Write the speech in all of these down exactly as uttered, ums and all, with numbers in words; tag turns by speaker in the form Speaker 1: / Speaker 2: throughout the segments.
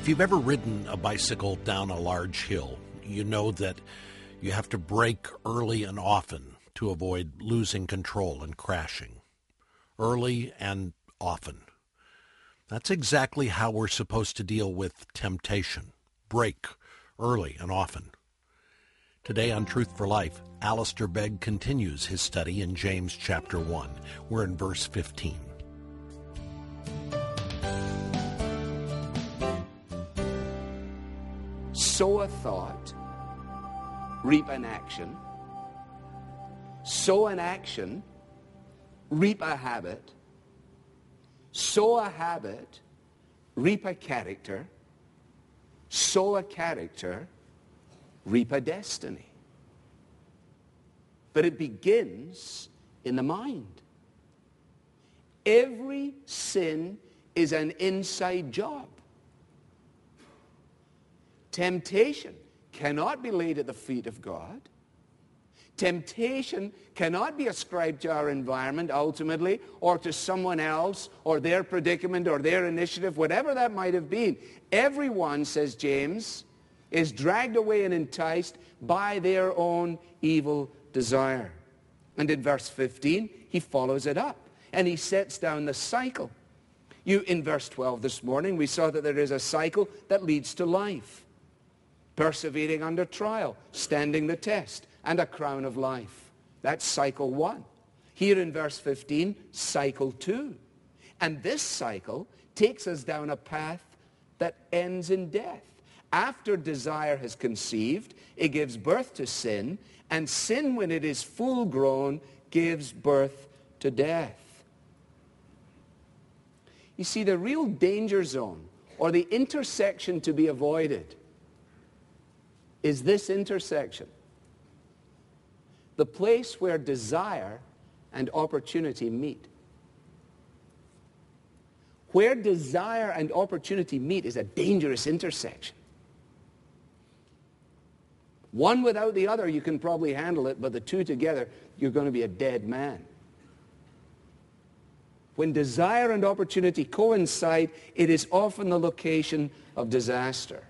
Speaker 1: If you've ever ridden a bicycle down a large hill, you know that you have to brake early and often to avoid losing control and crashing. Early and often. That's exactly how we're supposed to deal with temptation. Brake early and often. Today on Truth for Life, Alistair Begg continues his study in James chapter one. We're in verse fifteen.
Speaker 2: Sow a thought, reap an action. Sow an action, reap a habit. Sow a habit, reap a character. Sow a character, reap a destiny. But it begins in the mind. Every sin is an inside job. Temptation cannot be laid at the feet of God. Temptation cannot be ascribed to our environment ultimately, or to someone else, or their predicament, or their initiative, whatever that might have been. Everyone, says James, is dragged away and enticed by their own evil desire. And in verse fifteen, he follows it up, and he sets down the cycle. You, in verse twelve this morning, we saw that there is a cycle that leads to life. Persevering under trial, standing the test, and a crown of life. That's cycle one. Here in verse fifteen, cycle two. And this cycle takes us down a path that ends in death. After desire has conceived, it gives birth to sin, and sin, when it is full grown, gives birth to death. You see, the real danger zone, or the intersection to be avoided, is this intersection. The place where desire and opportunity meet. Where desire and opportunity meet is a dangerous intersection. One without the other, you can probably handle it, but the two together, you're going to be a dead man. When desire and opportunity coincide, it is often the location of disaster.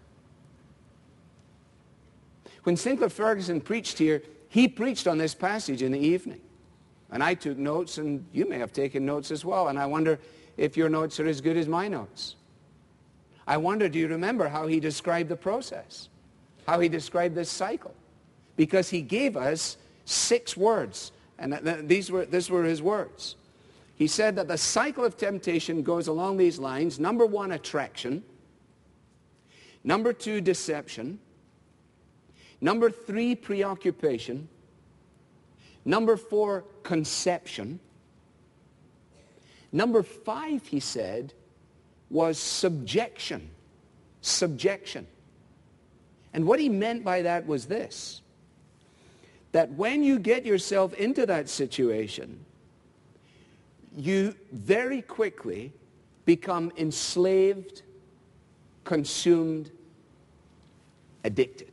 Speaker 2: When Sinclair Ferguson preached here, he preached on this passage in the evening. And I took notes, and you may have taken notes as well. And I wonder if your notes are as good as my notes. I wonder, do you remember how he described the process? How he described this cycle? Because he gave us six words. And these were, these were his words. He said that the cycle of temptation goes along these lines. Number one, attraction. Number two, deception. Number three, preoccupation. Number four, conception. Number five, he said, was subjection. Subjection. And what he meant by that was this, that when you get yourself into that situation, you very quickly become enslaved, consumed, addicted.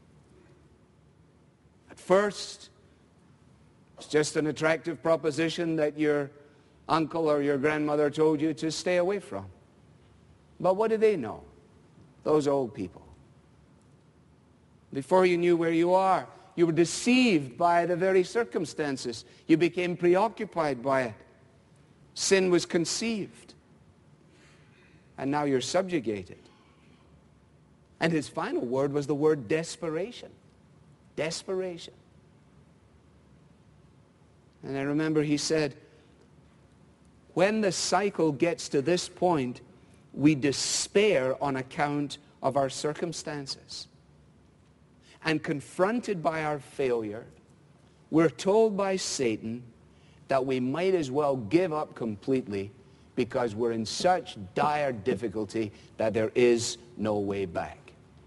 Speaker 2: First, it's just an attractive proposition that your uncle or your grandmother told you to stay away from. But what do they know? Those old people. Before you knew where you are, you were deceived by the very circumstances. You became preoccupied by it. Sin was conceived. And now you're subjugated. And his final word was the word desperation. Desperation. And I remember he said, when the cycle gets to this point, we despair on account of our circumstances. And confronted by our failure, we're told by Satan that we might as well give up completely because we're in such dire difficulty that there is no way back.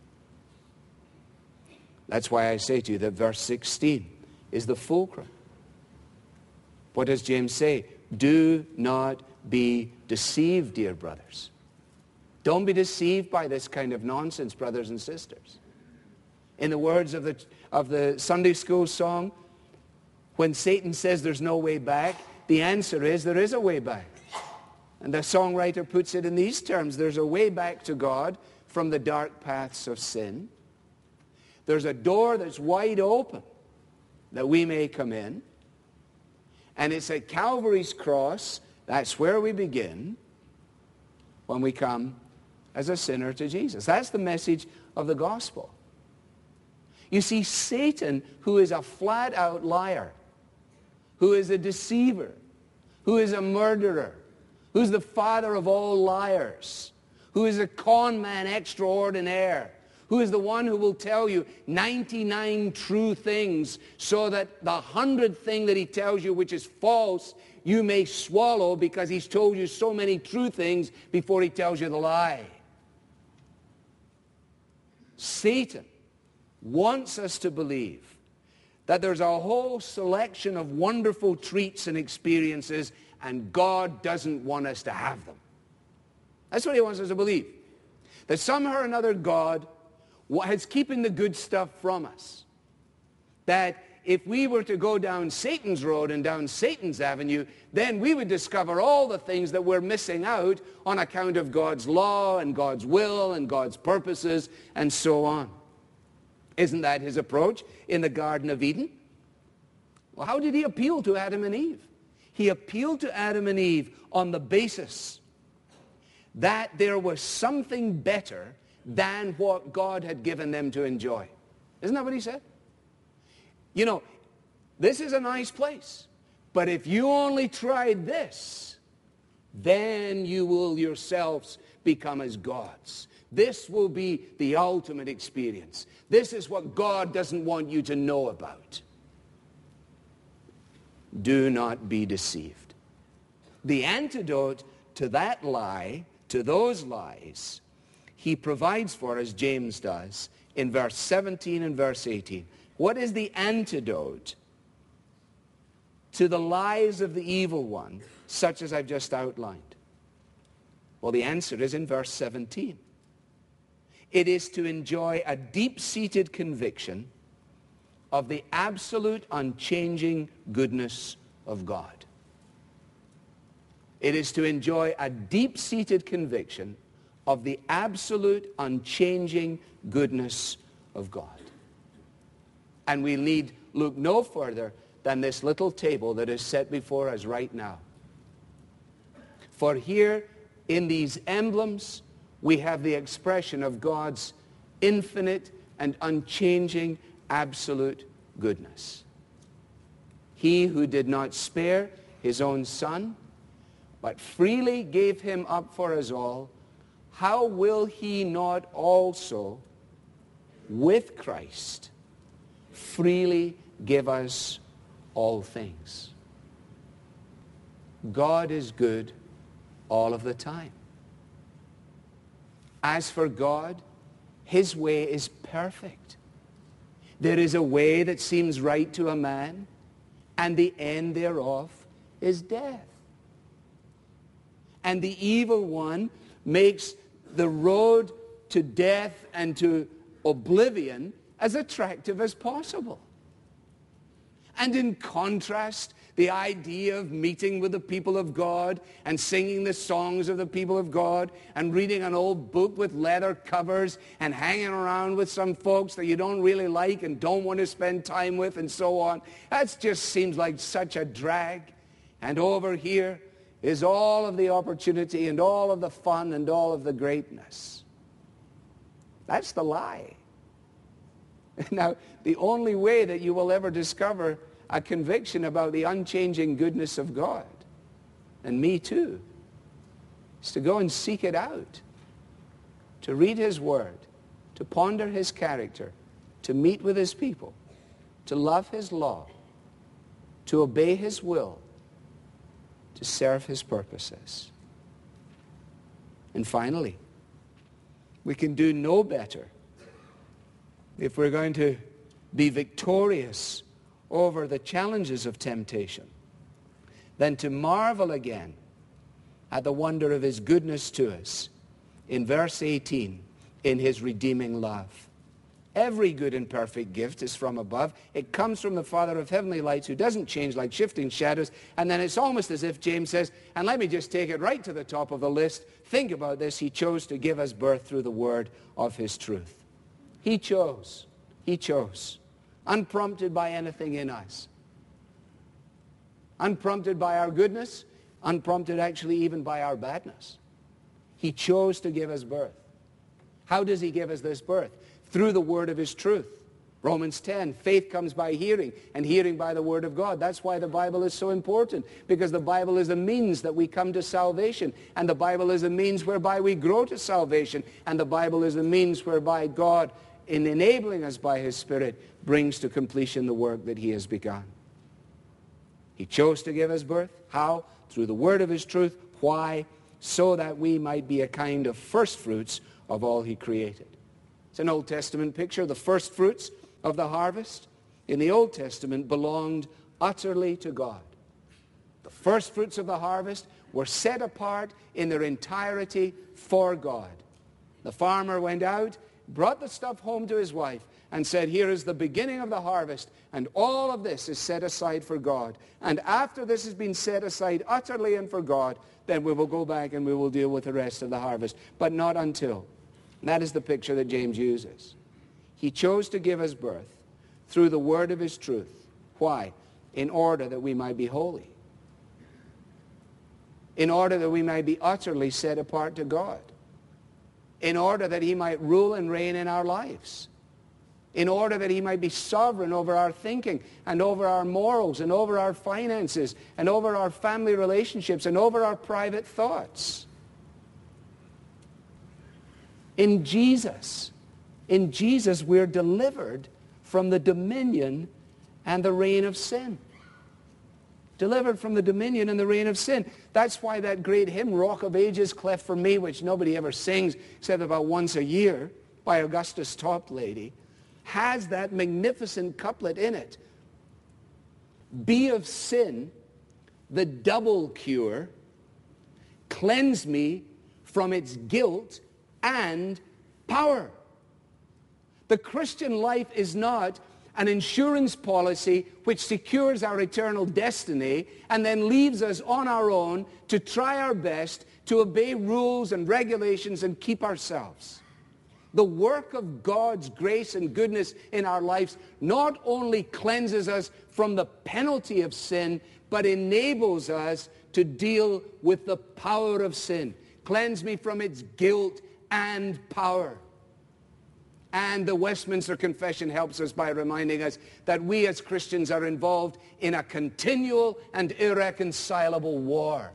Speaker 2: That's why I say to you that verse sixteen is the fulcrum. What does James say? Do not be deceived, dear brothers. Don't be deceived by this kind of nonsense, brothers and sisters. In the words of the, of the Sunday school song, when Satan says there's no way back, the answer is there is a way back. And the songwriter puts it in these terms: there's a way back to God from the dark paths of sin. There's a door that's wide open that we may come in. And it's at Calvary's cross, that's where we begin when we come as a sinner to Jesus. That's the message of the gospel. You see, Satan, who is a flat-out liar, who is a deceiver, who is a murderer, who's the father of all liars, who is a con man extraordinaire, who is the one who will tell you ninety-nine true things so that the hundredth thing that he tells you which is false, you may swallow because he's told you so many true things before he tells you the lie. Satan wants us to believe that there's a whole selection of wonderful treats and experiences, and God doesn't want us to have them. That's what he wants us to believe. That somehow or another God is keeping the good stuff from us. That if we were to go down Satan's road and down Satan's avenue, then we would discover all the things that we're missing out on account of God's law and God's will and God's purposes and so on. Isn't that his approach in the Garden of Eden? Well, how did he appeal to Adam and Eve? He appealed to Adam and Eve on the basis that there was something better than what God had given them to enjoy. Isn't that what he said? You know, this is a nice place, but if you only tried this, then you will yourselves become as gods. This will be the ultimate experience. This is what God doesn't want you to know about. Do not be deceived. The antidote to that lie, to those lies, he provides for us, James does, in verse seventeen and verse eighteen. What is the antidote to the lies of the evil one, such as I've just outlined? Well, the answer is in verse seventeen. It is to enjoy a deep-seated conviction of the absolute, unchanging goodness of God. It is to enjoy a deep-seated conviction of the absolute, unchanging goodness of God. And we need look no further than this little table that is set before us right now. For here, in these emblems, we have the expression of God's infinite and unchanging absolute goodness. He who did not spare his own son, but freely gave him up for us all, how will he not also, with Christ, freely give us all things? God is good all of the time. As for God, his way is perfect. There is a way that seems right to a man, and the end thereof is death. And the evil one makes the road to death and to oblivion as attractive as possible. And in contrast, the idea of meeting with the people of God and singing the songs of the people of God and reading an old book with leather covers and hanging around with some folks that you don't really like and don't want to spend time with and so on, that just seems like such a drag. And over here is all of the opportunity and all of the fun and all of the greatness. That's the lie. Now, the only way that you will ever discover a conviction about the unchanging goodness of God, and me too, is to go and seek it out, to read his word, to ponder his character, to meet with his people, to love his law, to obey his will, to serve his purposes. And finally, we can do no better if we're going to be victorious over the challenges of temptation than to marvel again at the wonder of his goodness to us in verse eighteen, in his redeeming love. Every good and perfect gift is from above. It comes from the Father of heavenly lights, who doesn't change like shifting shadows. And then it's almost as if James says, and let me just take it right to the top of the list. Think about this. He chose to give us birth through the word of his truth. He chose. He chose. Unprompted by anything in us. Unprompted by our goodness. Unprompted actually even by our badness. He chose to give us birth. How does he give us this birth? Through the word of his truth. Romans ten, faith comes by hearing, and hearing by the word of God. That's why the Bible is so important, because the Bible is the means that we come to salvation, and the Bible is the means whereby we grow to salvation, and the Bible is the means whereby God, in enabling us by his Spirit, brings to completion the work that he has begun. He chose to give us birth. How? Through the word of his truth. Why? So that we might be a kind of first fruits of all he created. It's an Old Testament picture. The first fruits of the harvest in the Old Testament belonged utterly to God. The first fruits of the harvest were set apart in their entirety for God. The farmer went out, brought the stuff home to his wife, and said, here is the beginning of the harvest, and all of this is set aside for God. And after this has been set aside utterly and for God, then we will go back and we will deal with the rest of the harvest. But not until. And that is the picture that James uses. He chose to give us birth through the word of his truth. Why? In order that we might be holy. In order that we might be utterly set apart to God. In order that he might rule and reign in our lives. In order that he might be sovereign over our thinking and over our morals and over our finances and over our family relationships and over our private thoughts. In Jesus, in Jesus we're delivered from the dominion and the reign of sin. Delivered from the dominion and the reign of sin. That's why that great hymn, Rock of Ages, Cleft for Me, which nobody ever sings except about once a year by Augustus Toplady, has that magnificent couplet in it. Be of sin the double cure, cleanse me from its guilt and power. The Christian life is not an insurance policy which secures our eternal destiny and then leaves us on our own to try our best to obey rules and regulations and keep ourselves. The work of God's grace and goodness in our lives not only cleanses us from the penalty of sin, but enables us to deal with the power of sin. Cleanse me from its guilt and power. And the Westminster Confession helps us by reminding us that we as Christians are involved in a continual and irreconcilable war.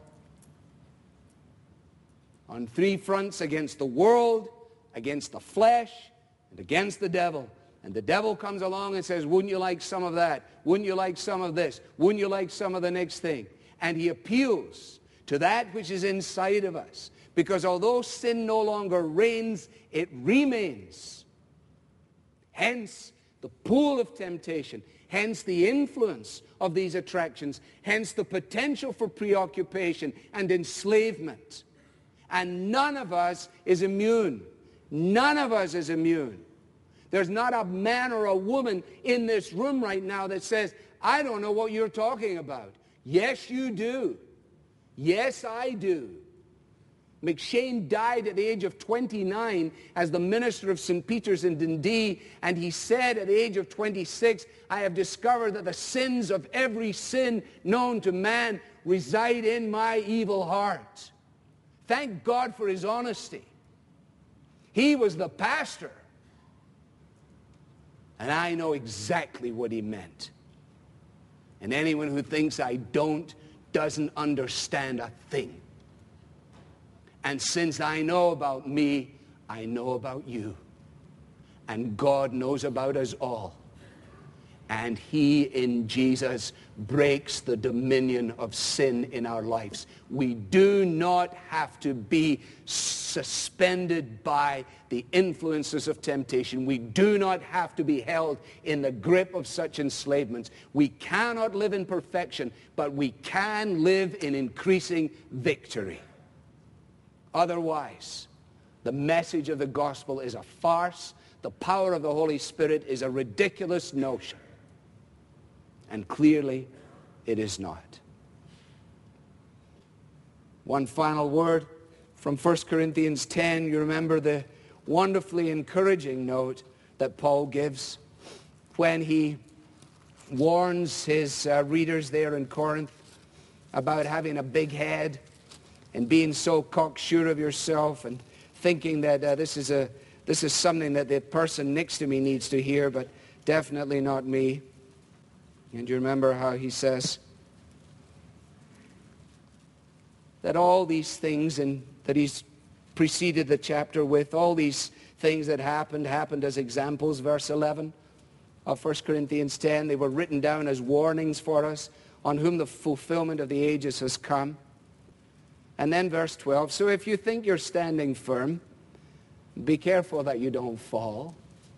Speaker 2: On three fronts: against the world, against the flesh, and against the devil. And the devil comes along and says, wouldn't you like some of that? Wouldn't you like some of this? Wouldn't you like some of the next thing? And he appeals to that which is inside of us. Because although sin no longer reigns, it remains. Hence the pool of temptation. Hence the influence of these attractions. Hence the potential for preoccupation and enslavement. And none of us is immune. None of us is immune. There's not a man or a woman in this room right now that says, I don't know what you're talking about. Yes, you do. Yes, I do. McShane died at the age of twenty-nine as the minister of Saint Peter's in Dundee, and he said at the age of twenty-six, I have discovered that the sins of every sin known to man reside in my evil heart. Thank God for his honesty. He was the pastor, and I know exactly what he meant. And anyone who thinks I don't doesn't understand a thing. And since I know about me, I know about you. And God knows about us all. And he, in Jesus, breaks the dominion of sin in our lives. We do not have to be suspended by the influences of temptation. We do not have to be held in the grip of such enslavements. We cannot live in perfection, but we can live in increasing victory. Otherwise, the message of the gospel is a farce. the power of the Holy Spirit is a ridiculous notion. And clearly, it is not. One final word from First Corinthians ten. You remember the wonderfully encouraging note that Paul gives when he warns his uh, readers there in Corinth about having a big head and being so cocksure of yourself and thinking that uh, this is a this is something that the person next to me needs to hear, but definitely not me. And you remember how he says that all these things and that he's preceded the chapter with, all these things that happened, happened as examples, verse eleven of First Corinthians ten. They were written down as warnings for us, on whom the fulfillment of the ages has come. And then verse twelve, so if you think you're standing firm, be careful that you don't fall.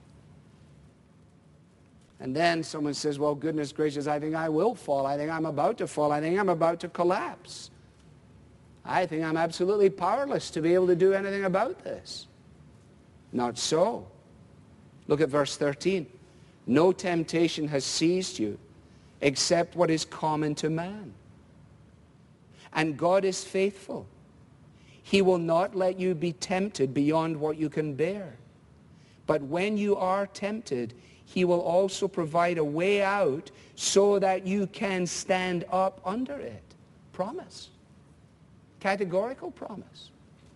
Speaker 2: And then someone says, well, goodness gracious, I think I will fall. I think I'm about to fall. I think I'm about to collapse. I think I'm absolutely powerless to be able to do anything about this. Not so. Look at verse thirteen. No temptation has seized you except what is common to man. And God is faithful. He will not let you be tempted beyond what you can bear. But when you are tempted, he will also provide a way out so that you can stand up under it. Promise. Categorical promise.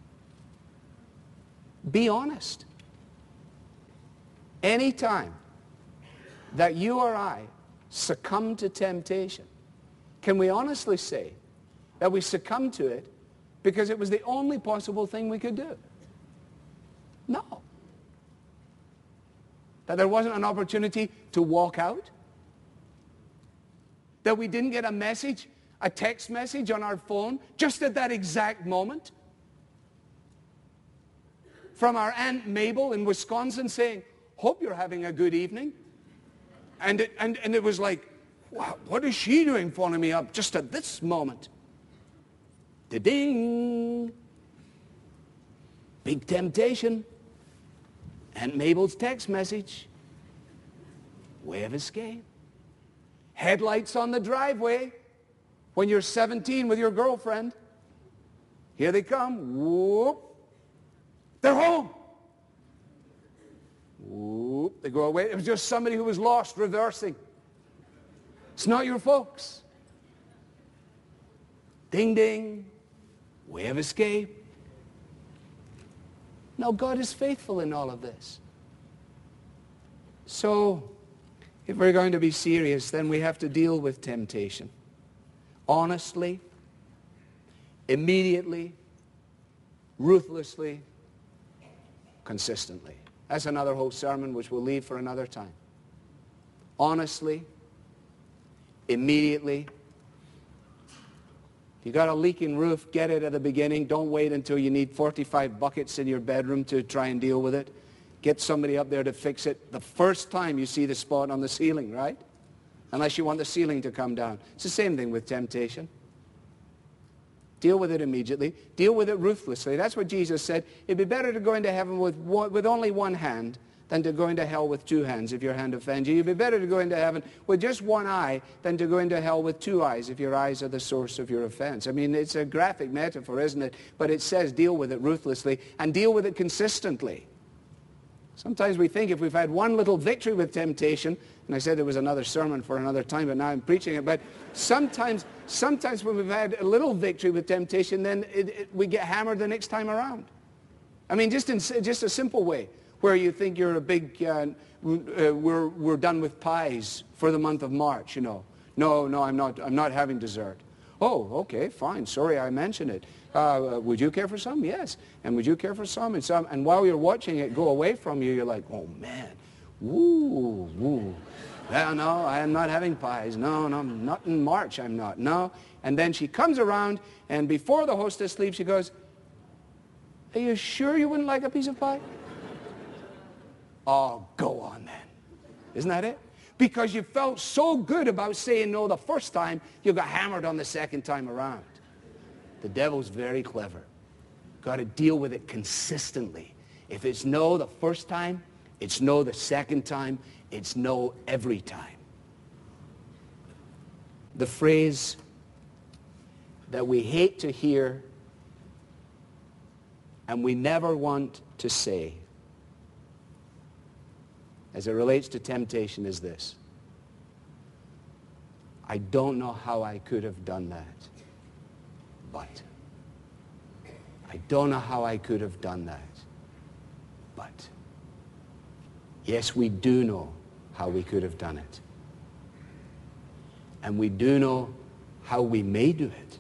Speaker 2: Be honest. Anytime that you or I succumb to temptation, can we honestly say that we succumbed to it because it was the only possible thing we could do? No. That there wasn't an opportunity to walk out? That we didn't get a message, a text message on our phone just at that exact moment from our Aunt Mabel in Wisconsin saying, hope you're having a good evening. And it, and, and it was like, wow, what is she doing phoning me up just at this moment? Da-ding. Big temptation. Aunt Mabel's text message. Way of escape. Headlights on the driveway when you're seventeen with your girlfriend. Here they come. Whoop. They're home. Whoop. They go away. It was just somebody who was lost reversing. It's not your folks. Ding, ding. Way of escape. Now, God is faithful in all of this. So, if we're going to be serious, then we have to deal with temptation. Honestly, immediately, ruthlessly, consistently. That's another whole sermon which we'll leave for another time. Honestly, immediately. If you got a leaking roof, get it at the beginning. Don't wait until you need forty-five buckets in your bedroom to try and deal with it. Get somebody up there to fix it the first time you see the spot on the ceiling, right? Unless you want the ceiling to come down. It's the same thing with temptation. Deal with it immediately. Deal with it ruthlessly. That's what Jesus said. It'd be better to go into heaven with, one, with only one hand than to go into hell with two hands if your hand offends you. It'd be better to go into heaven with just one eye than to go into hell with two eyes if your eyes are the source of your offense. I mean, it's a graphic metaphor, isn't it? But it says deal with it ruthlessly and deal with it consistently. Sometimes we think if we've had one little victory with temptation, and I said there was another sermon for another time, but now I'm preaching it, but sometimes sometimes when we've had a little victory with temptation, then it, it, we get hammered the next time around. I mean, just in just a simple way, where you think you're a big, uh, uh, we're, we're done with pies for the month of March, you know. No, no, I'm not, I'm not having dessert. Oh, okay, fine, sorry I mentioned it. Uh, would you care for some? Yes. And would you care for some? And some. And while you're watching it go away from you, you're like, oh man, woo, woo. Well, no, I am not having pies. No, no, not in March, I'm not. No. And then she comes around, and before the hostess leaves, she goes, are you sure you wouldn't like a piece of pie? Oh, go on then. Isn't that it? Because you felt so good about saying no the first time, you got hammered on the second time around. The devil's very clever. Got to deal with it consistently. If it's no the first time, It's no the second time. It's no every time. The phrase that we hate to hear and we never want to say as it relates to temptation is this: I don't know how I could have done that, but. I don't know how I could have done that, but. Yes, we do know how we could have done it. And we do know how we may do it.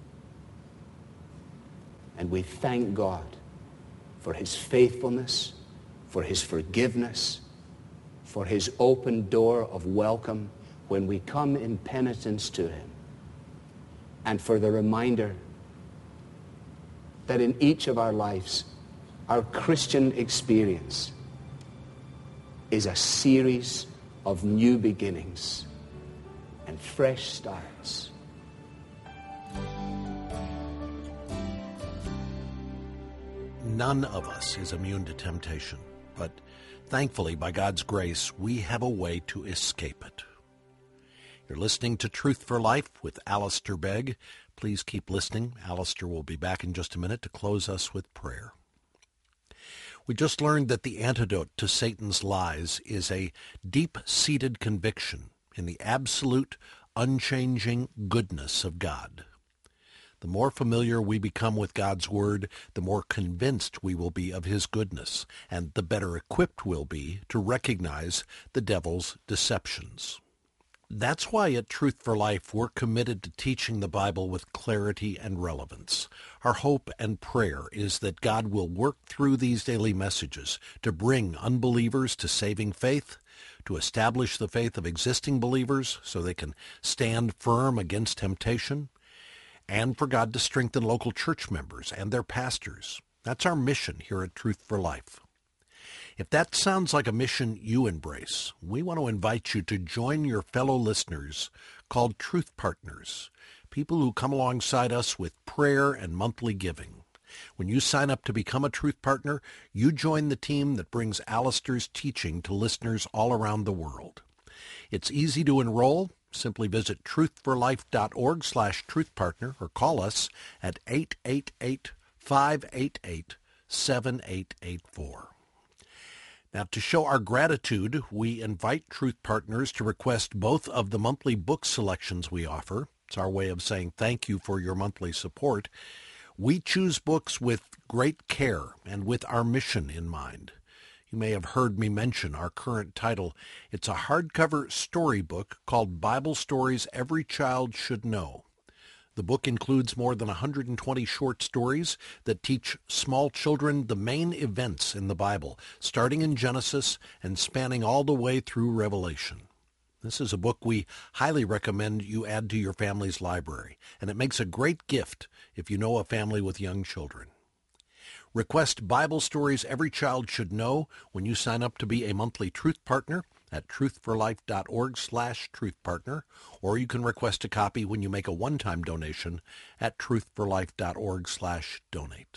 Speaker 2: And we thank God for his faithfulness, for his forgiveness, for his open door of welcome when we come in penitence to him, and for the reminder that in each of our lives, our Christian experience is a series of new beginnings and fresh starts.
Speaker 1: None of us is immune to temptation, but thankfully, by God's grace, we have a way to escape it. You're listening to Truth for Life with Alistair Begg. Please keep listening. Alistair will be back in just a minute to close us with prayer. We just learned that the antidote to Satan's lies is a deep-seated conviction in the absolute, unchanging goodness of God. The more familiar we become with God's Word, the more convinced we will be of his goodness, and the better equipped we'll be to recognize the devil's deceptions. That's why at Truth for Life we're committed to teaching the Bible with clarity and relevance. Our hope and prayer is that God will work through these daily messages to bring unbelievers to saving faith, to establish the faith of existing believers so they can stand firm against temptation, and for God to strengthen local church members and their pastors. That's our mission here at Truth for Life. If that sounds like a mission you embrace, we want to invite you to join your fellow listeners called Truth Partners, people who come alongside us with prayer and monthly giving. When you sign up to become a Truth Partner, you join the team that brings Alistair's teaching to listeners all around the world. It's easy to enroll. Simply visit truthforlife.org slash truthpartner or call us at eight eight eight, five eight eight, seven eight eight four. Now, to show our gratitude, we invite Truth Partners to request both of the monthly book selections we offer. It's our way of saying thank you for your monthly support. We choose books with great care and with our mission in mind. You may have heard me mention our current title. It's a hardcover storybook called Bible Stories Every Child Should Know. The book includes more than one hundred twenty short stories that teach small children the main events in the Bible, starting in Genesis and spanning all the way through Revelation. This is a book we highly recommend you add to your family's library, and it makes a great gift if you know a family with young children. Request Bible Stories Every Child Should Know when you sign up to be a monthly Truth Partner at truthforlife.org slash truthpartner, or you can request a copy when you make a one-time donation at truthforlife.org slash donate.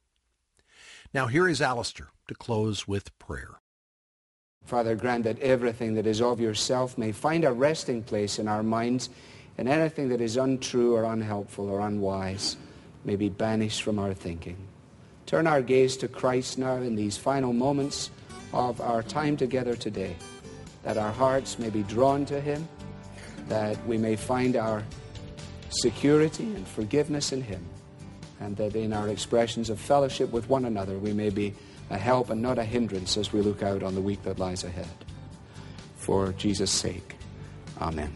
Speaker 1: Now here is Alistair to close with prayer.
Speaker 2: Father, grant that everything that is of yourself may find a resting place in our minds, and anything that is untrue or unhelpful or unwise may be banished from our thinking. Turn our gaze to Christ now in these final moments of our time together today, that our hearts may be drawn to him, that we may find our security and forgiveness in him, and that in our expressions of fellowship with one another we may be a help and not a hindrance as we look out on the week that lies ahead. For Jesus' sake, amen.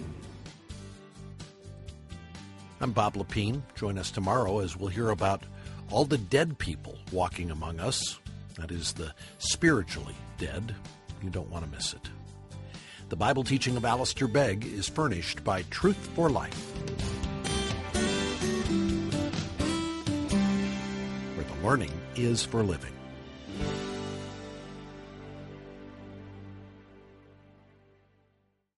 Speaker 1: I'm Bob Lepine. Join us tomorrow as we'll hear about all the dead people walking among us. That is, the spiritually dead. You don't want to miss it. The Bible teaching of Alistair Begg is furnished by Truth for Life, where the learning is for living.